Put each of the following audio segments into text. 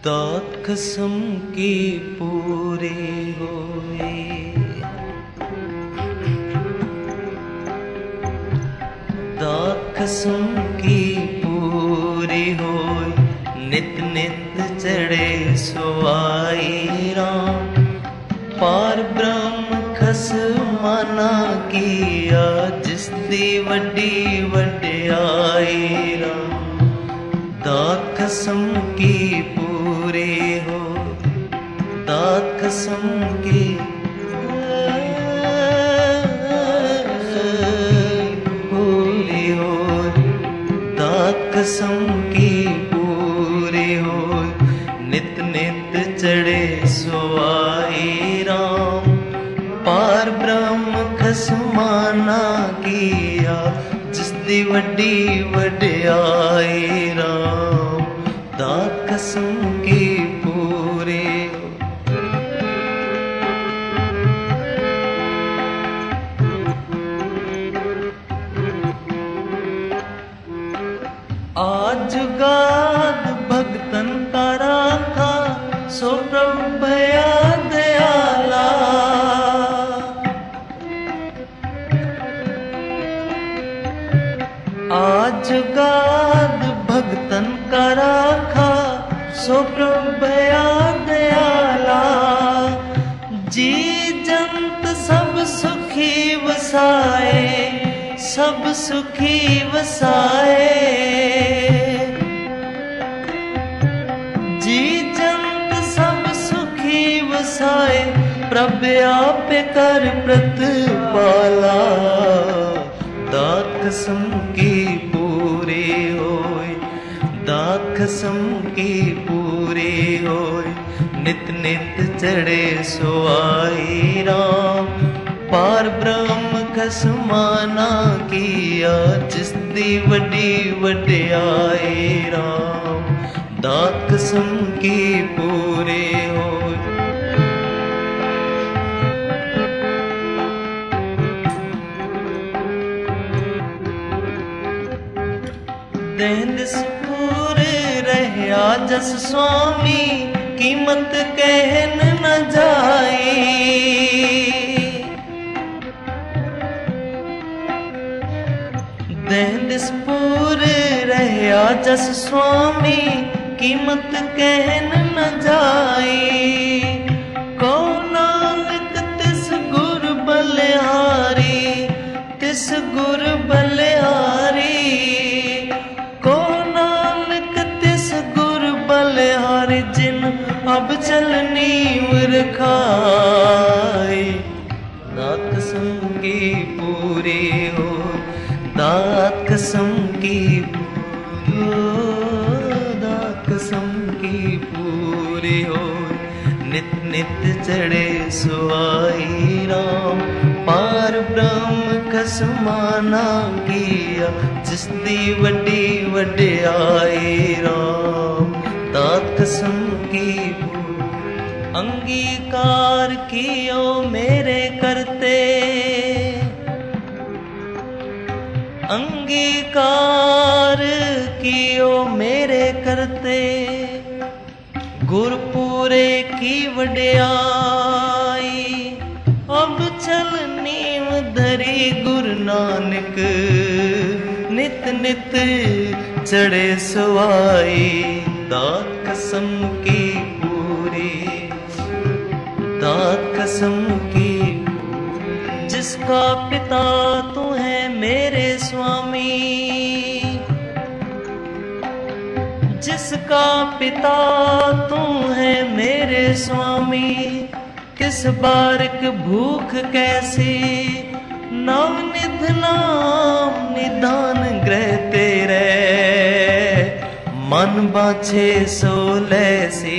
दात कसम की पूरी होए, दात कसम की पूरी होए, नित नित चढ़े सुआई राम। पार ब्रह्म खसमाना किया, जिसदी वड्डी वड्याई राम। दात कसम की पूरी हो, दात कसम की पूरी हो, दात कसम की पूरी हो, नित नित चढ़े सुआई राम। पार ब्रह्म खसमाना किया, जिसदी वड्डी वड्याई राम। दात कसम की पूरी हो। आज गाद भगतन का राखा, सो प्रभु भया दयाला। आज गाद भगतन का राखा, सो प्रभु भया दयाला। जी जंत सब सुखी वसाए, सब सुखी वसाए। जी जंत सब सुखी वसाए, प्रभ आप कर प्रतिपाला। दात कसम की पूरी होए, दात कसम की पूरी होए, नित नित चढ़े सुआई राम। पार ब्रह्म खसमाना किया, जिसदी वड्डी वड्याई राम। दात कसम की पूरी होए। देंदसपुर रहया जस स्वामी, कीमत कहन न जाई। देंदसपुर रहया जस स्वामी, कीमत कहन न जाई। को नानक तिस गुर बलिहारी, तिस गुर बलिहारी। जिन अब चलनी रखाई। दात कसम की पूरी हो, दात कसम की हो, दात कसम की पूरी हो, नित नित चढ़े सुआई राम। पार ब्रह्म खसमाना किया, जिसदी वड्डी वड्याई राम। दात कसम की अंगीकार कियो मेरे करते, अंगीकार कियो मेरे करते। गुरपुरे की वड्याई, अब चल नीम धरी गुरु नानक। नित नित चढ़े सुआई, दात कसम की पूरी, दात कसम की। जिसका पिता तू है मेरे स्वामी, जिसका पिता तू है मेरे स्वामी। किस बारक भूख कैसी, नवनिध नाम निदान ग्रह तेरे। मन बाछे सो लैसी,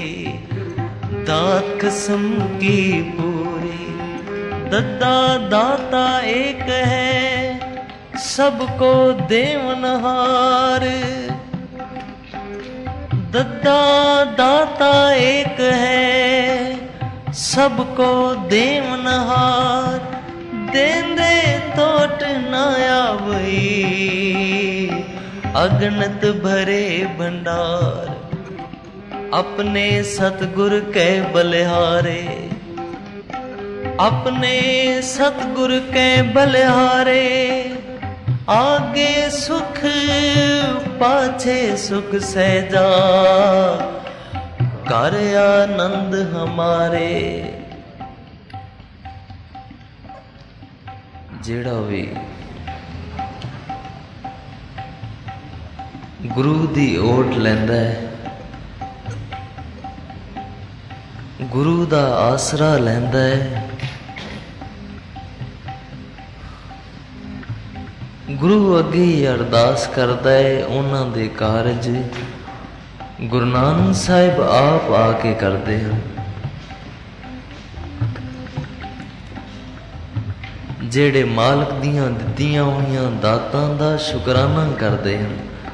दात कसम की पूरी। दद्दा दाता एक है, सबको देवनहार। दद्दा दाता एक है, सबको देवनहार। देंदे तोट न आवई, अगणत भरे भंडार। अपने सतगुर के बलिहारे, अपने सतगुर के बलिहारे, आगे सुख पाछे सुख सहजा, कर आनंद हमारे। जेड़ा भी गुरु दी ओट लैंदा है, गुरु दा आसरा लैंदा है, गुरु अगे ही अरदास करदा है, उन्हां दे कारज गुरु नानक साहिब आप आके करदे हैं। जेड़े मालक दियां दित्तियां होईयां दातां दा शुकराना करदे हैं।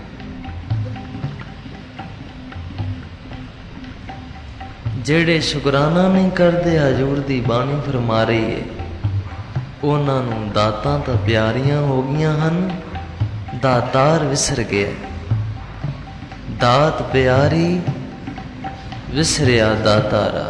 जेड़े शुकराना नहीं करते, हजूर दी बाणी फरमा रही है, उन्हां नूं दातां तां प्यारियां हो गईयां हन, दातार विसर गया। दात प्यारी विसरिया दातारा।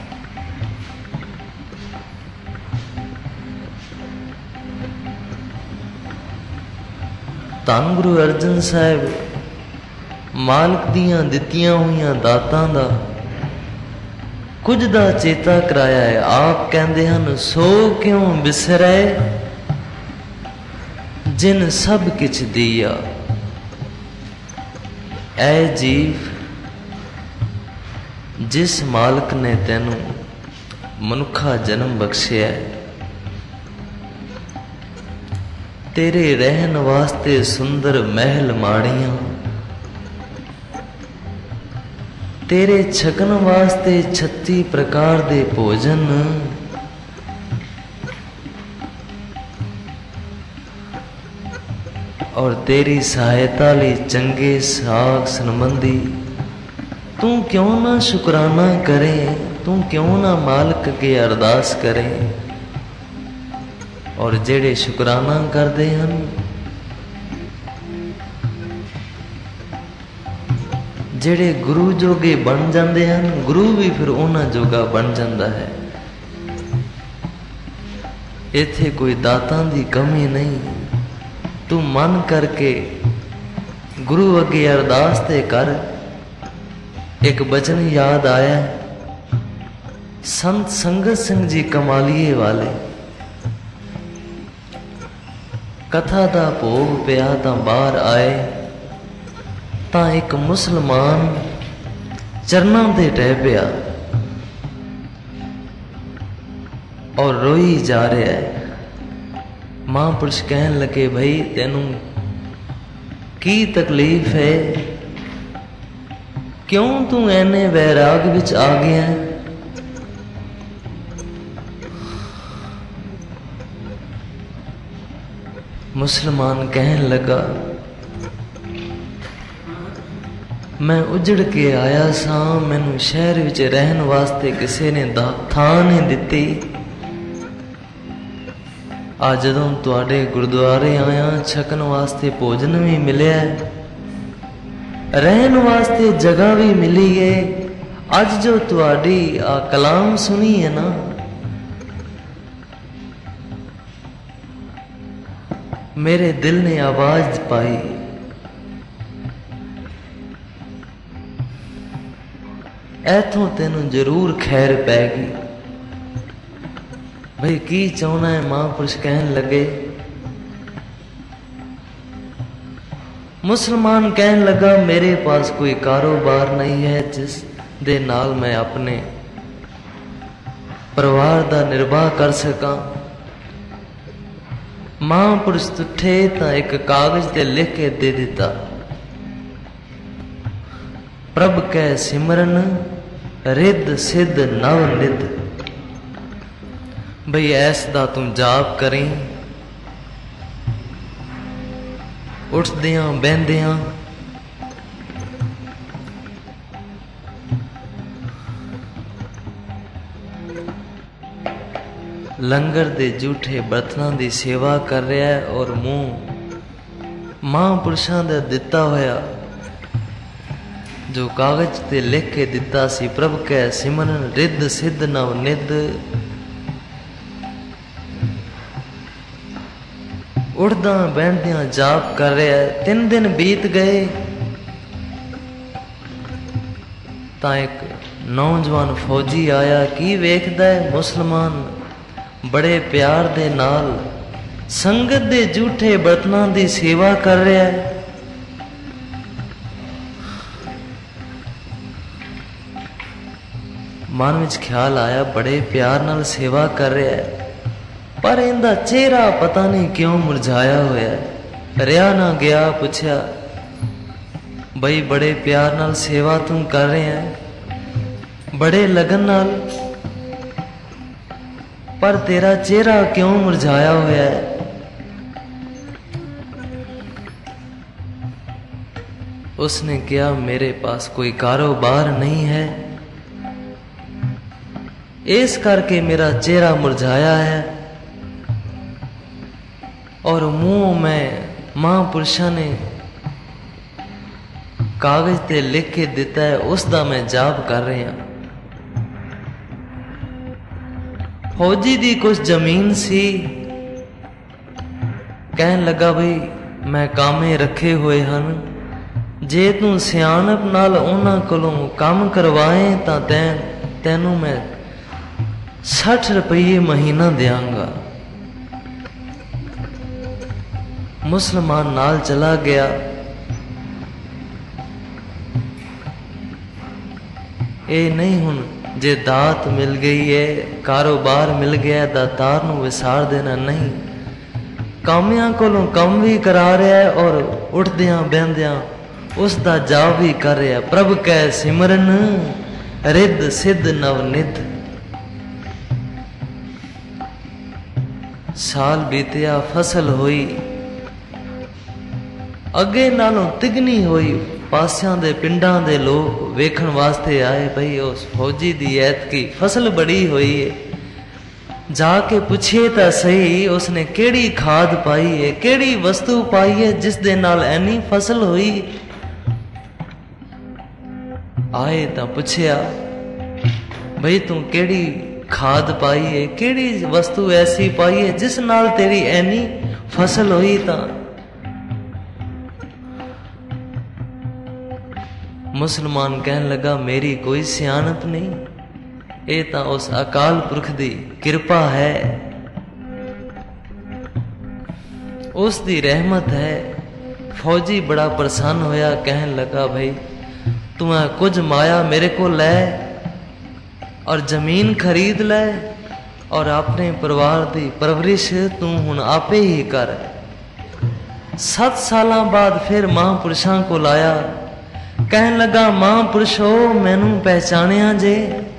धन गुरु अर्जन साहिब मालक दियां दित्तियां होईयां दातां दा कुछ दा चेता कराया है। आप कहते हैं सो क्यों बिसरै जिन सब किछ दिया। ऐ जीव, जिस मालक ने तैनू मनुखा जन्म बख्शिया, तेरे रहन वास्ते सुंदर महल माड़ियां, तेरे छकन वास्ते 36 प्रकार दे भोजन, और तेरी सहायता लई चंगे साग संबंधी। तू क्यों ना शुकराना करे, तू क्यों ना मालक के अरदास करे। और जेड़े शुकराना करते हैं, जेड़े गुरु जोगे बन जाते हैं, गुरु भी फिर उन्हां जोगा बन जाता है। इत्थे कोई दातां दी कमी नहीं। तू मन करके गुरु अगे अरदास ते कर। एक बचन याद आया, संत संगत सिंह जी कमालिए वाले, कथा दा भोग पिया तां बाहर आए, तां एक मुसलमान चरनां ते टह पिया और रोई जा रहा है। महापुरुष कहन लगे, भाई तेनू की तकलीफ है, क्यों तू ऐने वैराग विच आ गया। मुसलमान कहन लगा, मैं उजड़ के आया सा, मैनू शहर विच रहन वास्ते किसी ने थां नहीं दिती। आज जदों तुहाडे गुरुद्वारे आया, छकन वास्ते भोजन भी मिलिया, रहन वास्ते जगह भी मिली है। अज जो तुहाडी आ कलाम सुनी है ना, मेरे दिल ने आवाज पाई, ऐथों तेनू जरूर खैर पैगी। भाई की चाहना है। महापुरुष कहन लगे, मुसलमान कहन लगा, मेरे पास कोई कारोबार नहीं है जिस दे नाल मैं अपने परिवार दा निर्वाह कर सका। महापुरुष उठे तां एक कागज ते लिख के दे दिता, प्रभ कै सिमरन रिद सिद्ध नव निध। भई ऐस दा तू जाप करें, उठदियां बहदियां लंगर दे झूठे बर्तनां दी सेवा कर रहा है और मूँह महापुरुषां दा दिता होया जो कागज ते लिख के दिता सी प्रभ कै सिमरन रिद्ध सिद्ध नव निध। उड़दा बहनदियां जाप कर रहा है। 3 दिन बीत गए तां एक नौजवान फौजी आया। की वेखदा है मुसलमान बड़े प्यार दे नाल संगत दे झूठे बर्तनां दी सेवा कर रहा है। मन विच ख्याल आया बड़े प्यार नाल सेवा कर रहा है, पर इनका चेहरा पता नहीं क्यों मुरझाया होया है। रिया ना गया, पूछया बई बड़े प्यार नाल सेवा तू कर रहे हैं, बड़े लगन नाल, पर तेरा चेहरा क्यों मुरझाया होया है। उसने कहा मेरे पास कोई कारोबार नहीं है, इस करके मेरा चेहरा मुरझाया है। और मुंह में महापुरुषा ने कागज ते लिख के दिता है, उसका मैं जाप कर रहा। फौजी दी कुछ जमीन सी, कहन लगा भाई मैं कामे रखे हुए हैं, जे तू सियाणप नाल उन्हां कोलों काम करवाए तां तैनू मैं 60 रुपये महीना देंगा। मुसलमान नाल चला गया। ये नहीं हुन जे दात मिल गई है, कारोबार मिल गया, दातार नूं विसार देना नहीं। कामियां कोलों काम भी करा रहा है और उठदियां बहंदियां उसका जाप भी कर रहा है। प्रभ कै सिमरन रिद्ध सिद्ध नव निध। साल बीतिया, फसल हुई, अगे नालों तिगनी हुई। पासियां दे पिंडां दे लोग वेखण वास्ते आए, भाई उस फौजी दी ऐतकी फसल बड़ी हुई है। जाके पूछिए तां सही उसने केड़ी खाद पाई है, केड़ी वस्तु पाई है जिस दे नाल ऐनी फसल हुई। आए तां पूछया भाई तू केड़ी खाद पाई है, केड़ी वस्तु ऐसी पाई है जिस नाल तेरी ऐनी फसल हुई। तां मुसलमान कहन लगा मेरी कोई सियानत नहीं, ये तां उस अकाल पुरख दी कृपा है, उस दी रहमत है। फौजी बड़ा प्रसन्न होया, कहन लगा भाई तू कुछ माया मेरे को लै और जमीन खरीद ले और अपने परिवार की परवरिश तू हुण आपे ही कर। 7 साल बाद फिर महापुरुषों को लाया। कहन लगा महापुरुषो मैनू पहचानिया जे।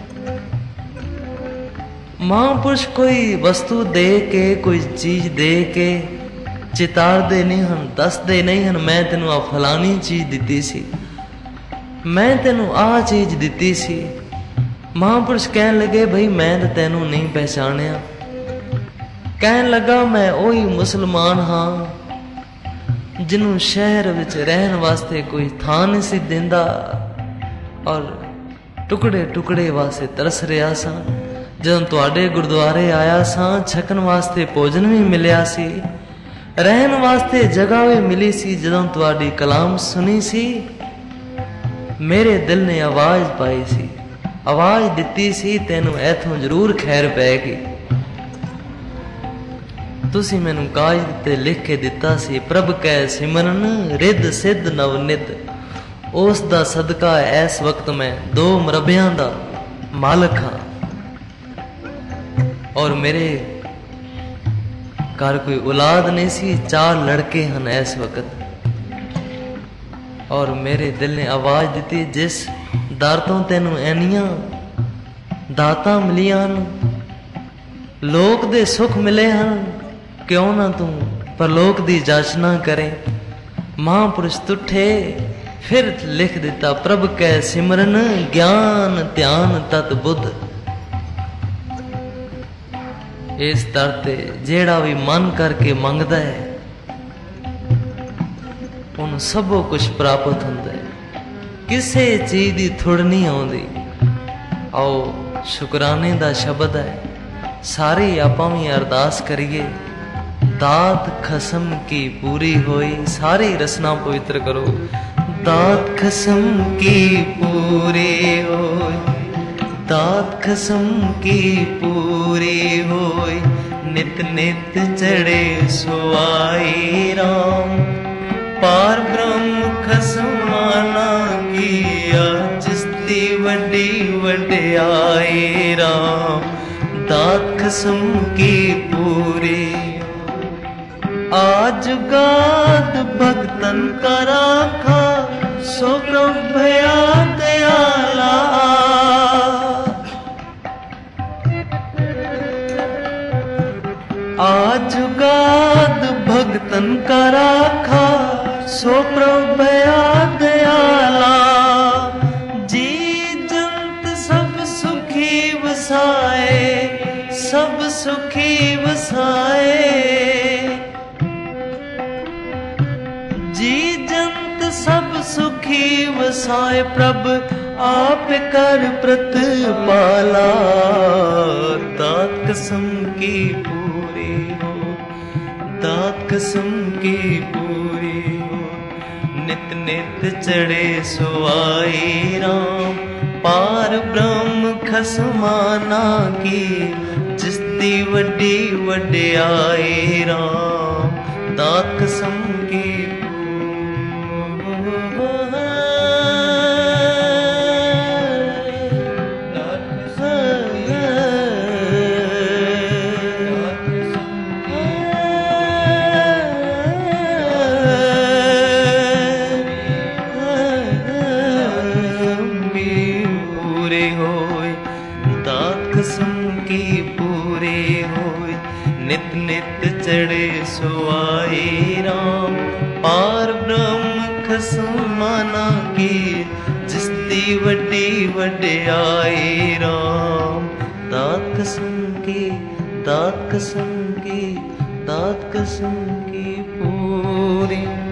महापुरुष कोई वस्तु दे के, कोई चीज दे के चितार दे नहीं हन, दस दे नहीं हन मैं तेनू आ फलानी चीज दिती सी, मैं तेनू आ चीज दिती सी। महापुरुष कहन लगे भाई मैं तो तेनू नहीं पहचानिया। कहन लगा मैं वही मुसलमान हाँ जिन्हों शहर विच रहन वास्ते कोई थां नहीं सी देंदा और टुकड़े टुकड़े वास्ते तरस रहा सा। जदों तुहाडे गुरुद्वारे आया सा छकन वास्ते भोजन भी मिलिया सी, रहन वास्ते जगह भी मिली सी। जदों तुहाडी कलाम सुनी सी मेरे दिल ने आवाज पाई सी, आवाज दिती सी तेनू ऐथों जरूर खैर पैगी। तुसी मैनू कागज ते लिख के दिता सी प्रभ कै सिमरन रिद्ध सिद्ध नव निध। उस दा सदका इस वक्त मैं 2 मरबियां दा मालक हाँ और मेरे घर कोई औलाद नहीं सी, 4 लड़के हैं इस वक्त। और मेरे दिल ने आवाज दी जिस दर तो तेनू ऐनियां दातां मिलियां लोक दे सुख मिले हैं, क्यों ना तू परलोक दी जाचना करे। महापुरुष तुठे फिर लिख दिता प्रभ कै सिमरन ज्ञान ध्यान तत बुद्ध। इस दर ते जेड़ा भी मन करके मंगदा है उन्हें सबो कुछ प्राप्त होंदा है, ਕਿਸੇ ਚੀਜ਼ ਦੀ ਥੁੜ ਨਹੀਂ ਆਉਂਦੀ। ਆਓ ਸ਼ੁਕਰਾਨੇ ਦਾ ਸ਼ਬਦ ਹੈ, ਸਾਰੇ ਆਪਾਂ ਵੀ ਅਰਦਾਸ ਕਰੀਏ। ਦਾਤ ਖਸਮ ਕੀ ਪੂਰੀ ਹੋਈ, ਸਾਰੀ ਰਸਨਾ ਪਵਿੱਤਰ ਕਰੋ। ਦਾਤ ਖਸਮ ਕੀ ਪੂਰੀ ਹੋਈ, ਦਾਤ ਖਸਮ ਕੀ ਪੂਰੀ ਹੋਈ, ਨਿਤ ਨਿਤ ਚੜੇ ਸੁਆਈ ਰਾਮ। पार ब्रह्म खसमाना किया, जिसती वड्डी वड्याई राम। दात खसम की पूरी आज गात भगतन का राखा, सो प्रभया दयाला। आज गात भगतन का राखा, सो प्रभया दयाला। जी जंत सब सुखी वसाए, सब सुखी वसाए। जी जंत सब सुखी वसाए, प्रभ आप कर प्रतिपाला। दात कसम की पूरी हो, दात कसम की पूरी हो, नित नित चढ़े सुआई राम। पार ब्रह्म खसमाना की, जिसदी वड्डी वड्याई राम। दात कसम की नित नित चढ़े सुआई राम। पार ब्रह्म खसमाना की, जिसदी वड्डी वड्याई राम। दात कसम की, दात कसम की, दात कसम की पूरी।